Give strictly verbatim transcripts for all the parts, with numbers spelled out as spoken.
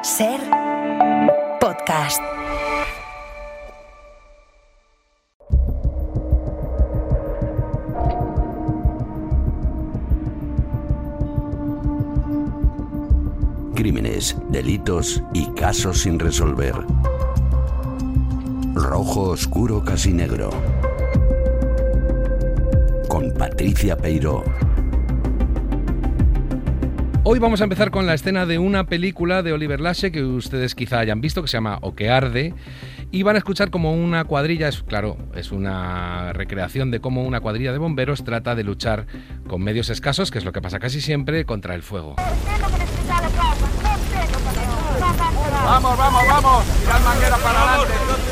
Ser podcast. Crímenes, delitos y casos sin resolver. Rojo oscuro casi negro. Con Patricia Peiró. Hoy vamos a empezar con la escena de una película de Oliver Lache que ustedes quizá hayan visto, que se llama O que arde, y van a escuchar como una cuadrilla, es claro, es una recreación de cómo una cuadrilla de bomberos trata de luchar con medios escasos, que es lo que pasa casi siempre, contra el fuego. Vamos, vamos, vamos, tirad manguera para adelante.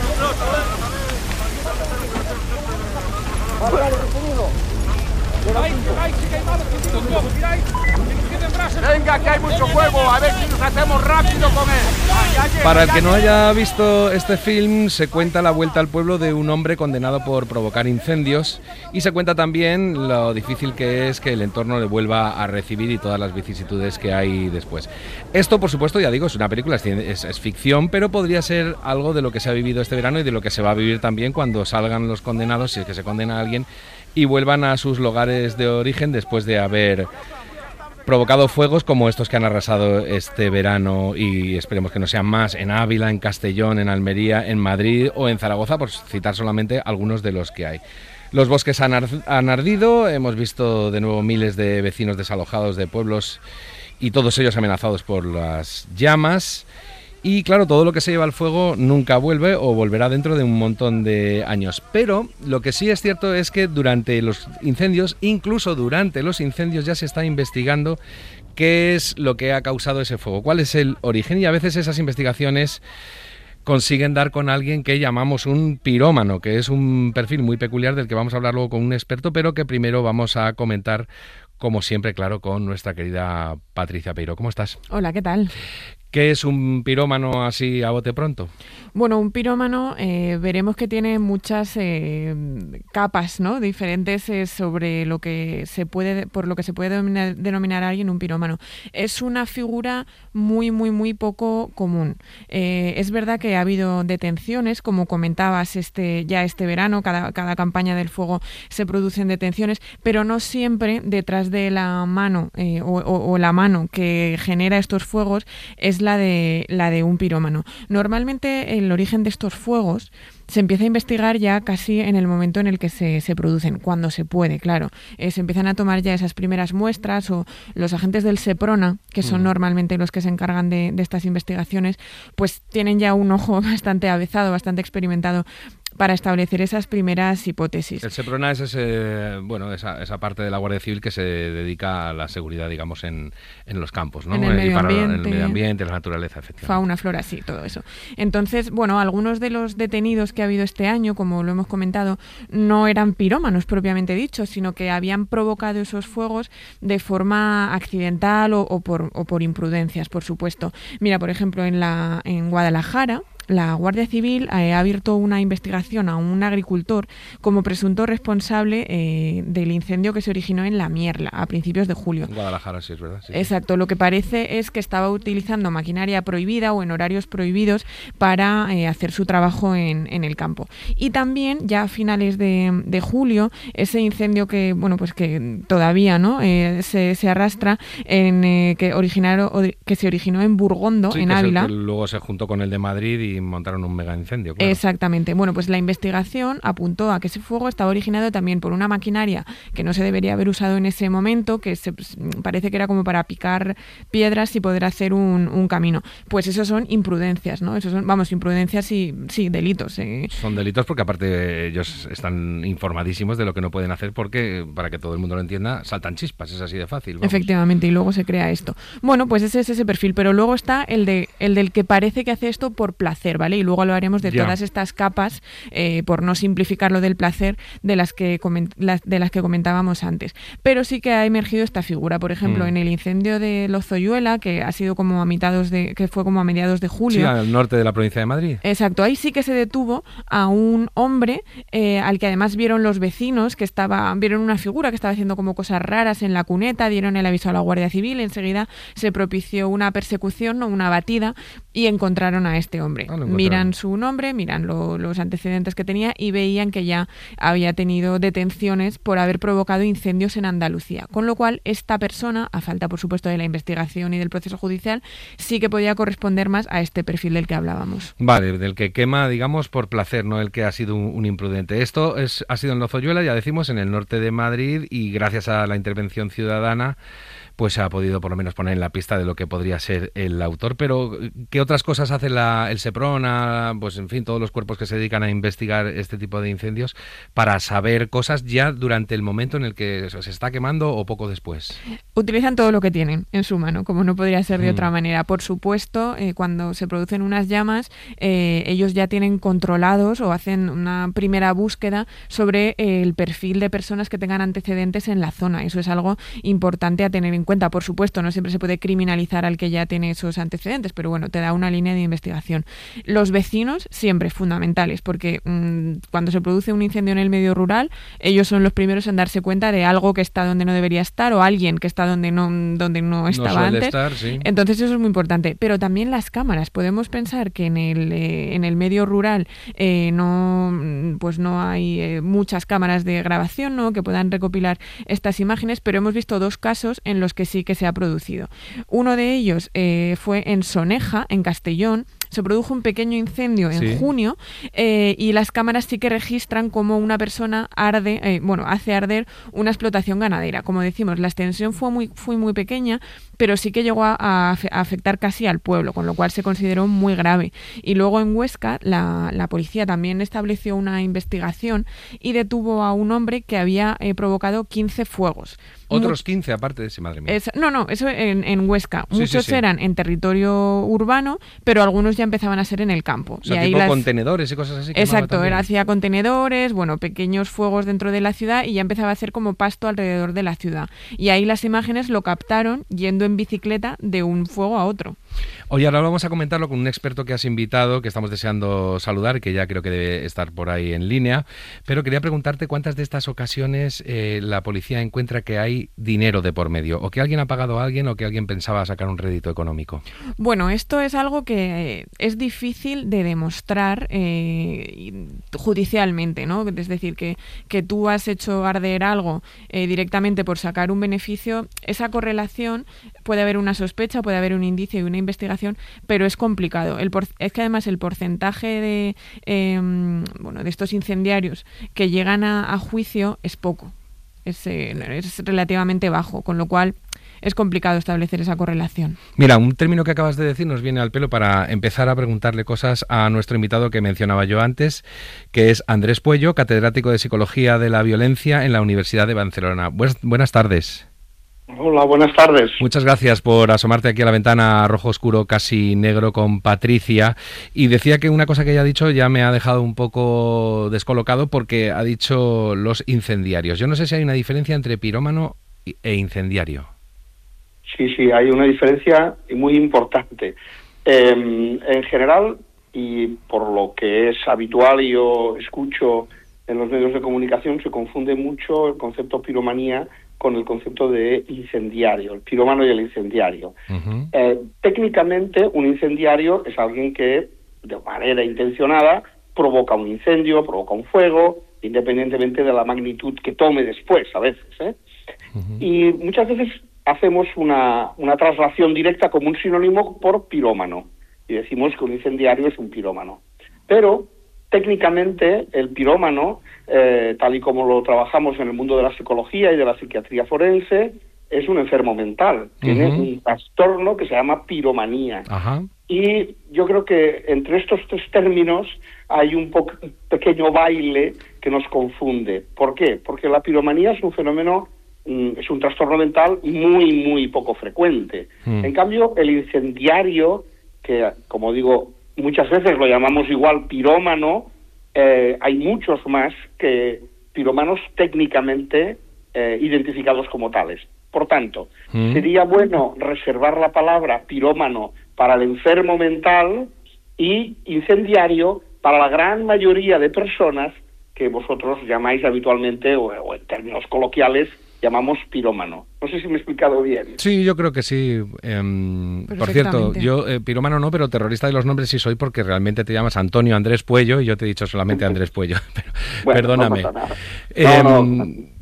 Venga, que hay mucho fuego, a ver si nos hacemos rápido con él. Para el que no haya visto este film, se cuenta la vuelta al pueblo de un hombre condenado por provocar incendios y se cuenta también lo difícil que es que el entorno le vuelva a recibir y todas las vicisitudes que hay después. Esto, por supuesto, ya digo, es una película, es, es, es ficción, pero podría ser algo de lo que se ha vivido este verano y de lo que se va a vivir también cuando salgan los condenados, si es que se condena a alguien, y vuelvan a sus lugares de origen después de haber provocado fuegos como estos que han arrasado este verano, y esperemos que no sean más, en Ávila, en Castellón, en Almería, en Madrid o en Zaragoza, por citar solamente algunos de los que hay. Los bosques han, ar- han ardido, hemos visto de nuevo miles de vecinos desalojados de pueblos y todos ellos amenazados por las llamas. Y claro, todo lo que se lleva al fuego nunca vuelve o volverá dentro de un montón de años. Pero lo que sí es cierto es que durante los incendios, incluso durante los incendios, ya se está investigando qué es lo que ha causado ese fuego, cuál es el origen, y a veces esas investigaciones consiguen dar con alguien que llamamos un pirómano, que es un perfil muy peculiar del que vamos a hablar luego con un experto, pero que primero vamos a comentar, como siempre, claro, con nuestra querida Patricia Peiró. ¿Cómo estás? Hola, ¿qué tal? ¿Qué es un pirómano así a bote pronto? Bueno, un pirómano eh, veremos que tiene muchas eh, capas, ¿no?, diferentes eh, sobre lo que se puede, por lo que se puede denominar, denominar a alguien un pirómano. Es una figura muy, muy, muy poco común. Eh, es verdad que ha habido detenciones, como comentabas, este ya este verano, cada, cada campaña del fuego se producen detenciones, pero no siempre detrás de la mano eh, o, o, o la mano que genera estos fuegos es la de la de un pirómano. Normalmente el origen de estos fuegos se empieza a investigar ya casi en el momento en el que se, se producen, cuando se puede, claro. Eh, se empiezan a tomar ya esas primeras muestras, o los agentes del Seprona, que son mm. normalmente los que se encargan de, de estas investigaciones, pues tienen ya un ojo bastante avezado, bastante experimentado para establecer esas primeras hipótesis. El Seprona es ese, bueno, esa, esa parte de la Guardia Civil que se dedica a la seguridad, digamos, en, en los campos, ¿no? En el medio y para, ambiente. En el medio ambiente, la naturaleza, efectivamente. Fauna, flora, sí, todo eso. Entonces, bueno, algunos de los detenidos que ha habido este año, como lo hemos comentado, no eran pirómanos propiamente dicho, sino que habían provocado esos fuegos de forma accidental o, o, por, o por imprudencias, por supuesto. Mira, por ejemplo, en, la, en Guadalajara, la Guardia Civil eh, ha abierto una investigación a un agricultor como presunto responsable eh, del incendio que se originó en La Mierla a principios de julio. En Guadalajara, sí, es verdad. Sí, Exacto, sí. Lo que parece es que estaba utilizando maquinaria prohibida o en horarios prohibidos para eh, hacer su trabajo en, en el campo. Y también, ya a finales de, de julio, ese incendio que, bueno, pues que todavía no eh, se, se arrastra, en eh, que, originaron, que se originó en Burgondo, sí, en que Ávila. Es el que luego se juntó con el de Madrid y montaron un mega incendio. Claro. Exactamente. Bueno, pues la investigación apuntó a que ese fuego estaba originado también por una maquinaria que no se debería haber usado en ese momento, que se, parece que era como para picar piedras y poder hacer un, un camino. Pues eso son imprudencias, ¿no? Eso son, vamos, imprudencias y sí, delitos. Eh. Son delitos porque aparte ellos están informadísimos de lo que no pueden hacer, porque, para que todo el mundo lo entienda, saltan chispas, es así de fácil. Vamos. Efectivamente, y luego se crea esto. Bueno, pues ese es ese perfil, pero luego está el de el del que parece que hace esto por placer. placer, ¿vale? Y luego hablaremos de Ya. todas estas capas, eh, por no simplificar lo del placer, de las que coment- las, de las que comentábamos antes. Pero sí que ha emergido esta figura. Por ejemplo, Mm. en el incendio de Lozoyuela, que ha sido como a mitad de, que fue como a mediados de julio. Sí, al norte de la provincia de Madrid. Exacto, ahí sí que se detuvo a un hombre eh, al que además vieron los vecinos, que estaba, vieron una figura que estaba haciendo como cosas raras en la cuneta, dieron el aviso a la Guardia Civil, enseguida se propició una persecución, no, una batida, y encontraron a este hombre. Ah, lo encontraron. Miran su nombre, miran lo- los antecedentes que tenía y veían que ya había tenido detenciones por haber provocado incendios en Andalucía. Con lo cual, esta persona, a falta por supuesto de la investigación y del proceso judicial, sí que podía corresponder más a este perfil del que hablábamos. Vale, del que quema, digamos, por placer, no el que ha sido un, un imprudente. Esto es, ha sido en Lozoyuela, ya decimos, en el norte de Madrid, y gracias a la intervención ciudadana pues se ha podido por lo menos poner en la pista de lo que podría ser el autor. Pero ¿qué otras cosas hace la, el SEPRONA, pues en fin, todos los cuerpos que se dedican a investigar este tipo de incendios para saber cosas ya durante el momento en el que se está quemando o poco después? Utilizan todo lo que tienen en su mano, como no podría ser de Mm. otra manera. Por supuesto, eh, cuando se producen unas llamas, eh, ellos ya tienen controlados o hacen una primera búsqueda sobre eh, el perfil de personas que tengan antecedentes en la zona. Eso es algo importante a tener en cuenta. Por supuesto, no siempre se puede criminalizar al que ya tiene esos antecedentes, pero bueno, te da una línea de investigación. Los vecinos siempre fundamentales, porque mmm, cuando se produce un incendio en el medio rural, ellos son los primeros en darse cuenta de algo que está donde no debería estar o alguien que está donde no, donde no estaba no suele antes. estar, sí. Entonces eso es muy importante. Pero también las cámaras. Podemos pensar que en el, eh, en el medio rural eh, no, pues no hay eh, muchas cámaras de grabación, ¿no?, que puedan recopilar estas imágenes, pero hemos visto dos casos en los que sí que se ha producido. Uno de ellos eh, fue en Soneja, en Castellón. Se produjo un pequeño incendio en Sí. junio eh, y las cámaras sí que registran cómo una persona arde, eh, bueno, hace arder una explotación ganadera. Como decimos, la extensión fue muy, fue muy pequeña, pero sí que llegó a, a afectar casi al pueblo, con lo cual se consideró muy grave. Y luego en Huesca, la, la policía también estableció una investigación y detuvo a un hombre que había eh, provocado quince fuegos. Otros quince aparte de ese, madre mía. Es, no, no, eso en, en Huesca. Sí, Muchos sí, sí. eran en territorio urbano, pero algunos ya empezaban a ser en el campo. O sea, y ahí tipo las... contenedores y cosas así. quemaba Exacto, también. era hacía contenedores, bueno, pequeños fuegos dentro de la ciudad y ya empezaba a hacer como pasto alrededor de la ciudad. Y ahí las imágenes lo captaron yendo en bicicleta de un fuego a otro. Oye, ahora vamos a comentarlo con un experto que has invitado, que estamos deseando saludar, que ya creo que debe estar por ahí en línea, pero quería preguntarte cuántas de estas ocasiones eh, la policía encuentra que hay dinero de por medio, o que alguien ha pagado a alguien, o que alguien pensaba sacar un rédito económico. Bueno, esto es algo que eh, es difícil de demostrar eh, judicialmente, ¿no? Es decir, que, que tú has hecho arder algo eh, directamente por sacar un beneficio, esa correlación, puede haber una sospecha, puede haber un indicio y una investigación, pero es complicado. El por, es que además el porcentaje de, eh, bueno, de estos incendiarios que llegan a, a juicio es poco, es, eh, es relativamente bajo, con lo cual es complicado establecer esa correlación. Mira, un término que acabas de decir nos viene al pelo para empezar a preguntarle cosas a nuestro invitado que mencionaba yo antes, que es Andrés Puello, catedrático de Psicología de la Violencia en la Universidad de Barcelona. Buenas, buenas tardes. Hola, buenas tardes. Muchas gracias por asomarte aquí a la ventana rojo oscuro casi negro con Patricia. Y decía que una cosa que ella ha dicho ya me ha dejado un poco descolocado, porque ha dicho los incendiarios. Yo no sé si hay una diferencia entre pirómano e incendiario. Sí, sí, hay una diferencia muy importante. Eh, en general, y por lo que es habitual y yo escucho en los medios de comunicación, se confunde mucho el concepto piromanía con el concepto de incendiario, el pirómano y el incendiario. Uh-huh. Eh, técnicamente, un incendiario es alguien que, de manera intencionada, provoca un incendio, provoca un fuego, independientemente de la magnitud que tome después, a veces, ¿eh? Uh-huh. Y muchas veces hacemos una, una traslación directa como un sinónimo por pirómano, y decimos que un incendiario es un pirómano. Pero, técnicamente, el pirómano, eh, tal y como lo trabajamos en el mundo de la psicología y de la psiquiatría forense, es un enfermo mental. Tiene Uh-huh. un trastorno que se llama piromanía. Ajá. Y yo creo que entre estos tres términos hay un, po- un pequeño baile que nos confunde. ¿Por qué? Porque la piromanía es un fenómeno, mm, es un trastorno mental muy, muy poco frecuente. Mm. En cambio, el incendiario, que, como digo, muchas veces lo llamamos igual pirómano, eh, hay muchos más que pirómanos técnicamente eh, identificados como tales. Por tanto, mm. sería bueno reservar la palabra pirómano para el enfermo mental y incendiario para la gran mayoría de personas que vosotros llamáis habitualmente, o, o en términos coloquiales, llamamos pirómano. No sé si me he explicado bien. Sí, yo creo que sí. Eh, por cierto, yo eh, pirómano no, pero terrorista de los nombres sí soy, porque realmente te llamas Antonio Andrés Puello y yo te he dicho solamente Andrés Puello. Pero, bueno, perdóname. No pasa nada. Eh, no, no.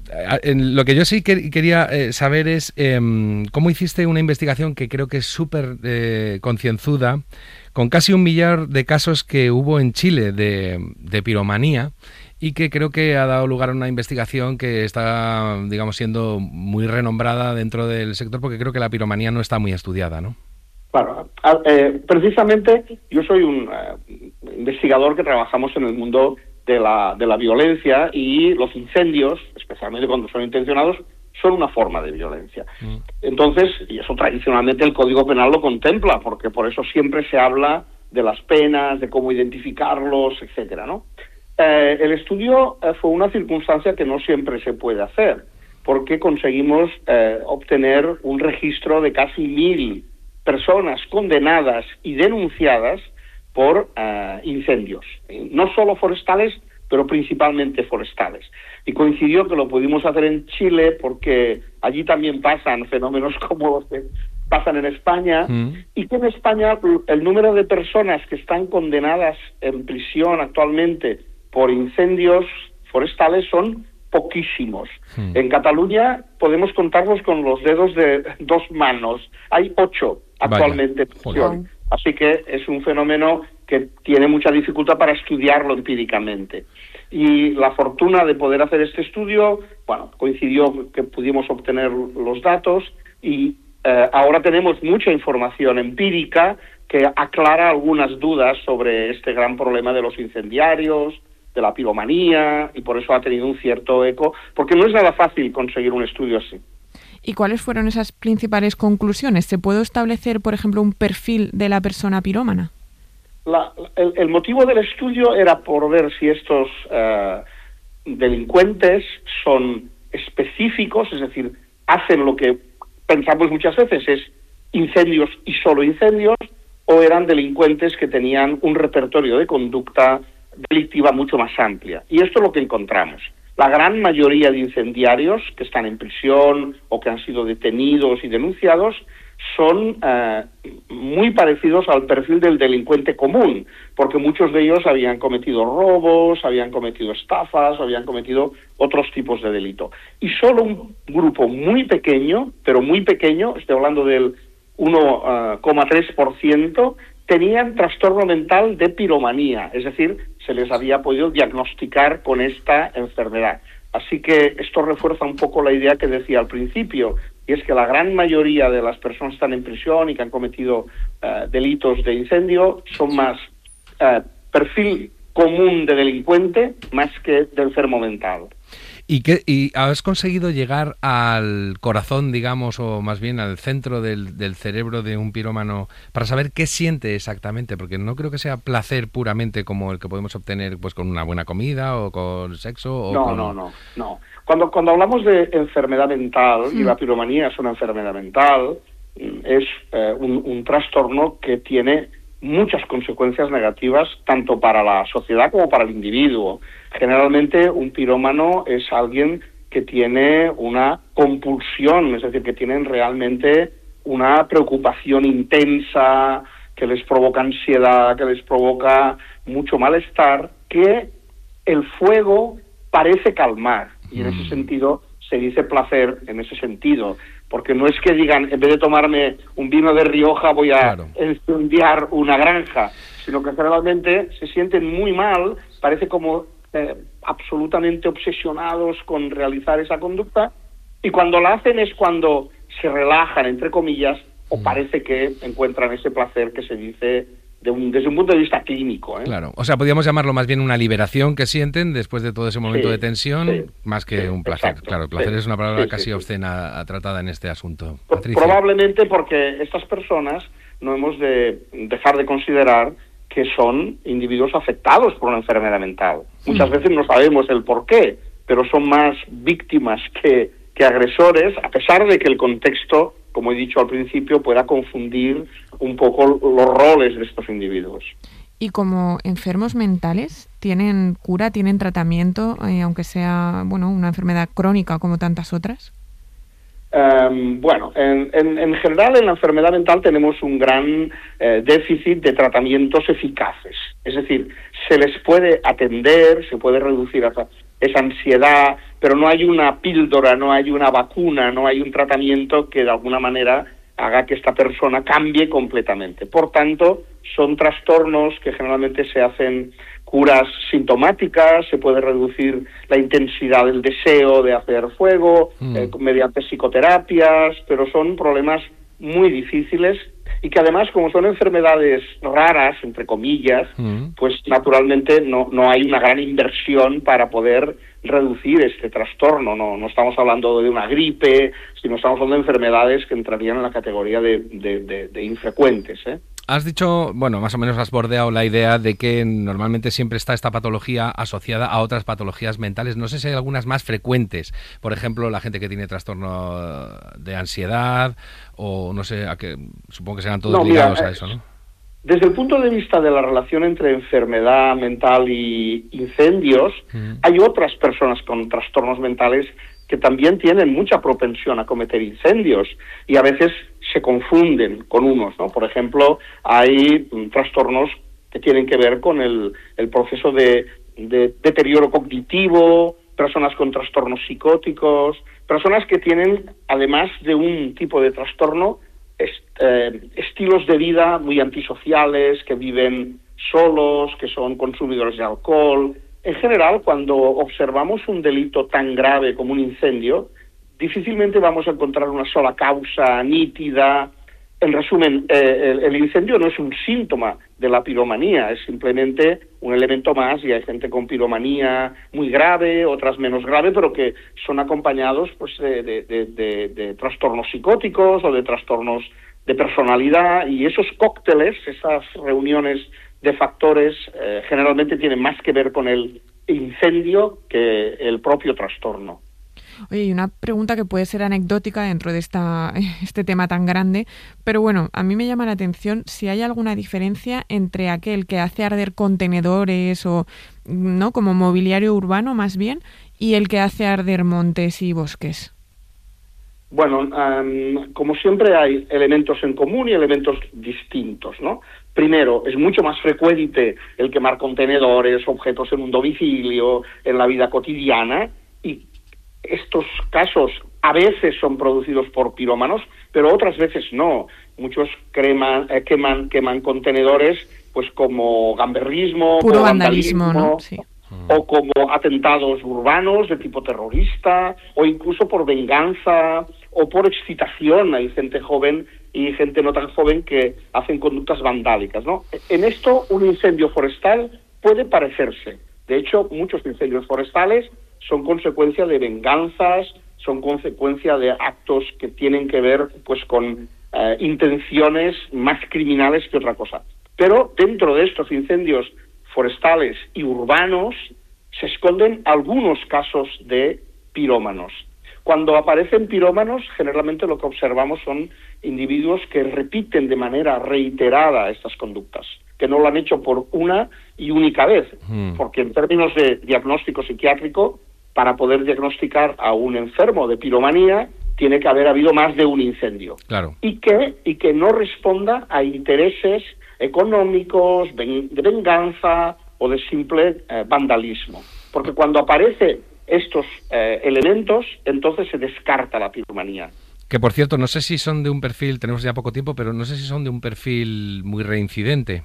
Lo que yo sí que quería eh, saber es eh, cómo hiciste una investigación que creo que es súper eh, concienzuda, con casi un millar de casos que hubo en Chile de, de piromanía, y que creo que ha dado lugar a una investigación que está, digamos, siendo muy renombrada dentro del sector, porque creo que la piromanía no está muy estudiada, ¿no? Claro, eh, precisamente yo soy un eh, investigador que trabajamos en el mundo de la, de la violencia, y los incendios, especialmente cuando son intencionados, son una forma de violencia. Mm. Entonces, y eso tradicionalmente el Código Penal lo contempla, porque por eso siempre se habla de las penas, de cómo identificarlos, etcétera, ¿no? Eh, el estudio eh, fue una circunstancia que no siempre se puede hacer, porque conseguimos eh, obtener un registro de casi mil personas condenadas y denunciadas por uh, incendios, no solo forestales, pero principalmente forestales. Y coincidió que lo pudimos hacer en Chile porque allí también pasan fenómenos como los que pasan en España, mm. y que en España el número de personas que están condenadas en prisión actualmente por incendios forestales son poquísimos. Mm. En Cataluña podemos contarlos con los dedos de dos manos. Hay ocho actualmente en prisión. Así que es un fenómeno que tiene mucha dificultad para estudiarlo empíricamente. Y la fortuna de poder hacer este estudio, bueno, coincidió que pudimos obtener los datos, y eh, ahora tenemos mucha información empírica que aclara algunas dudas sobre este gran problema de los incendiarios, de la piromanía, y por eso ha tenido un cierto eco, porque no es nada fácil conseguir un estudio así. ¿Y cuáles fueron esas principales conclusiones? ¿Se puede establecer, por ejemplo, un perfil de la persona pirómana? La, el, el motivo del estudio era por ver si estos uh, delincuentes son específicos, es decir, hacen lo que pensamos muchas veces, es incendios y solo incendios, o eran delincuentes que tenían un repertorio de conducta delictiva mucho más amplia. Y esto es lo que encontramos. La gran mayoría de incendiarios que están en prisión o que han sido detenidos y denunciados son uh, muy parecidos al perfil del delincuente común, porque muchos de ellos habían cometido robos, habían cometido estafas, habían cometido otros tipos de delito. Y solo un grupo muy pequeño, pero muy pequeño, estoy hablando del uno coma tres por ciento, tenían trastorno mental de piromanía, es decir, se les había podido diagnosticar con esta enfermedad. Así que esto refuerza un poco la idea que decía al principio, y es que la gran mayoría de las personas que están en prisión y que han cometido uh, delitos de incendio son más uh, perfil común de delincuente más que de enfermo mental. ¿Y, qué, ¿Y has conseguido llegar al corazón, digamos, o más bien al centro del, del cerebro de un pirómano para saber qué siente exactamente? Porque no creo que sea placer puramente como el que podemos obtener pues con una buena comida o con sexo. O no, con... no, no, no. Cuando, cuando hablamos de enfermedad mental, sí. y la piromanía es una enfermedad mental, es eh, un, un trastorno que tiene muchas consecuencias negativas tanto para la sociedad como para el individuo. Generalmente un pirómano es alguien que tiene una compulsión, es decir, que tienen realmente una preocupación intensa, que les provoca ansiedad, que les provoca mucho malestar, que el fuego parece calmar, y en ese sentido se dice placer en ese sentido, porque no es que digan, en vez de tomarme un vino de Rioja voy a claro. incendiar una granja, sino que generalmente se sienten muy mal, parece como eh, absolutamente obsesionados con realizar esa conducta, y cuando la hacen es cuando se relajan, entre comillas, o parece que encuentran ese placer que se dice de un, desde un punto de vista clínico. ¿eh? Claro, o sea, podríamos llamarlo más bien una liberación que sienten después de todo ese momento sí, de tensión, sí, más que sí, un placer. Exacto, claro, el placer sí, es una palabra sí, casi sí, obscena sí. tratada en este asunto. Patricia. Probablemente porque estas personas no hemos de dejar de considerar que son individuos afectados por una enfermedad mental. Muchas veces no sabemos el por qué, pero son más víctimas que, que agresores, a pesar de que el contexto, como he dicho al principio, pueda confundir un poco los roles de estos individuos. ¿Y como enfermos mentales tienen cura, tienen tratamiento, eh, aunque sea bueno una enfermedad crónica como tantas otras? Um, bueno, en, en, en general en la enfermedad mental tenemos un gran eh, déficit de tratamientos eficaces. Es decir, se les puede atender, se puede reducir esa, esa ansiedad, pero no hay una píldora, no hay una vacuna, no hay un tratamiento que de alguna manera haga que esta persona cambie completamente. Por tanto, son trastornos que generalmente se hacen curas sintomáticas, se puede reducir la intensidad del deseo de hacer fuego mm. eh, mediante psicoterapias, pero son problemas muy difíciles y que además, como son enfermedades raras, entre comillas, mm. pues naturalmente no, no hay una gran inversión para poder reducir este trastorno. No, no estamos hablando de una gripe, sino estamos hablando de enfermedades que entrarían en la categoría de, de, de, de infrecuentes, ¿eh? Has dicho, bueno, más o menos has bordeado la idea de que normalmente siempre está esta patología asociada a otras patologías mentales. No sé si hay algunas más frecuentes. Por ejemplo, la gente que tiene trastorno de ansiedad o no sé, a que supongo que serán todos no, ligados mira, a eso, ¿no? Desde el punto de vista de la relación entre enfermedad mental y incendios, mm. hay otras personas con trastornos mentales que también tienen mucha propensión a cometer incendios y a veces se confunden con unos, ¿no? Por ejemplo, hay mm, trastornos que tienen que ver con el, el proceso de, de deterioro cognitivo, personas con trastornos psicóticos, personas que tienen, además de un tipo de trastorno, est, eh, estilos de vida muy antisociales, que viven solos, que son consumidores de alcohol. En general, cuando observamos un delito tan grave como un incendio, difícilmente vamos a encontrar una sola causa nítida. En resumen, eh, el, el incendio no es un síntoma de la piromanía, es simplemente un elemento más, y hay gente con piromanía muy grave, otras menos grave, pero que son acompañados pues de, de, de, de, de trastornos psicóticos o de trastornos de personalidad, y esos cócteles, esas reuniones de factores eh, generalmente tienen más que ver con el incendio que el propio trastorno. Oye, y una pregunta que puede ser anecdótica dentro de esta, este tema tan grande, pero bueno, a mí me llama la atención si hay alguna diferencia entre aquel que hace arder contenedores o, ¿no?, como mobiliario urbano más bien, y el que hace arder montes y bosques. Bueno, um, como siempre hay elementos en común y elementos distintos, ¿no? Primero, es mucho más frecuente el quemar contenedores, objetos en un domicilio, en la vida cotidiana, y estos casos a veces son producidos por pirómanos, pero otras veces no. Muchos creman, eh, queman, queman contenedores pues como gamberrismo, puro como vandalismo, ¿no? Sí. O como atentados urbanos de tipo terrorista, o incluso por venganza o por excitación. Hay gente joven y gente no tan joven que hacen conductas vandálicas, ¿no? En esto, un incendio forestal puede parecerse. De hecho, muchos incendios forestales son consecuencia de venganzas, son consecuencia de actos que tienen que ver pues con eh, intenciones más criminales que otra cosa. Pero dentro de estos incendios forestales y urbanos se esconden algunos casos de pirómanos. Cuando aparecen pirómanos, generalmente lo que observamos son individuos que repiten de manera reiterada estas conductas, que no lo han hecho por una y única vez, mm. porque en términos de diagnóstico psiquiátrico, para poder diagnosticar a un enfermo de piromanía, tiene que haber habido más de un incendio. Claro. Y que, y que no responda a intereses económicos, de venganza o de simple eh, vandalismo. Porque cuando aparecen estos eh, elementos, entonces se descarta la piromanía. Que por cierto, no sé si son de un perfil, tenemos ya poco tiempo, pero no sé si son de un perfil muy reincidente.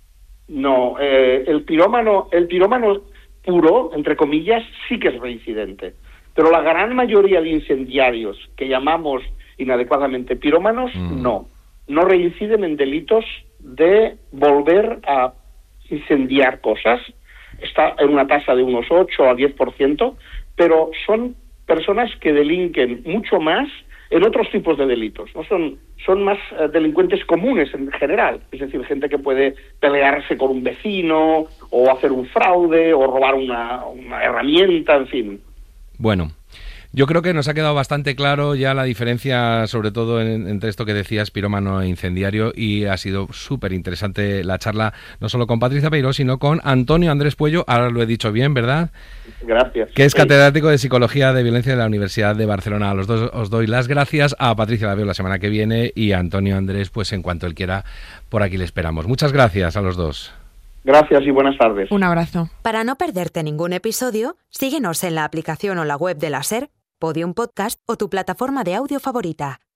No, eh, el pirómano, el pirómano puro, entre comillas, sí que es reincidente. Pero la gran mayoría de incendiarios que llamamos inadecuadamente pirómanos, mm. no. No reinciden en delitos de volver a incendiar cosas. Está en una tasa de unos ocho a diez por ciento, pero son personas que delinquen mucho más en otros tipos de delitos, ¿no? Son, son más eh, delincuentes comunes en general, es decir, gente que puede pelearse con un vecino, o hacer un fraude, o robar una, una herramienta, en fin. Bueno, yo creo que nos ha quedado bastante claro ya la diferencia, sobre todo en, entre esto que decías, pirómano e incendiario, y ha sido súper interesante la charla, no solo con Patricia Peiró, sino con Antonio Andrés Puello, ahora lo he dicho bien, ¿verdad? Gracias. Que es catedrático de Psicología de Violencia de la Universidad de Barcelona. A los dos os doy las gracias. A Patricia la veo la semana que viene, y a Antonio Andrés, pues en cuanto él quiera, por aquí le esperamos. Muchas gracias a los dos. Gracias y buenas tardes. Un abrazo. Para no perderte ningún episodio, síguenos en la aplicación o la web de la SER, Podium Podcast o tu plataforma de audio favorita.